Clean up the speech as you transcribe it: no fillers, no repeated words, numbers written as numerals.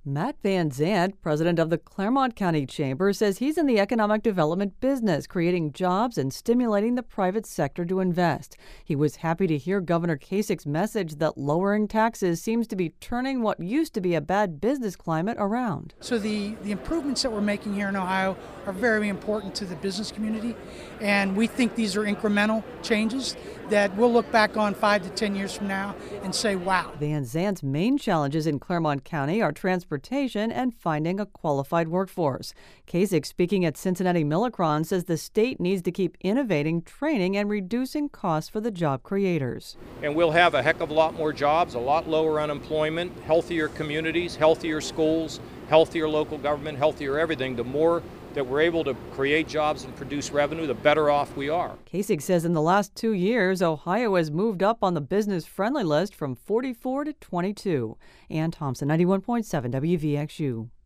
Matt Van Zandt, president of the Claremont County Chamber, says he's in the economic development business, creating jobs and stimulating the private sector to invest. He was happy to hear Governor Kasich's message that lowering taxes seems to be turning what used to be a bad business climate around. So the improvements that we're making here in Ohio are very important to the business community, and we think these are incremental changes that we'll look back on 5 to 10 years from now and say, wow. Van Zandt's main challenges in Claremont County are transportation and finding a qualified workforce. Kasich, speaking at Cincinnati Millicron, says the state needs to keep innovating, training, and reducing costs for the job creators. And we'll have a heck of a lot more jobs, a lot lower unemployment, healthier communities, healthier schools, healthier local government, healthier everything. The more that we're able to create jobs and produce revenue, the better off we are. Kasich says in the last 2 years, Ohio has moved up on the business-friendly list from 44 to 22. Ann Thompson, 91.7 WVXU.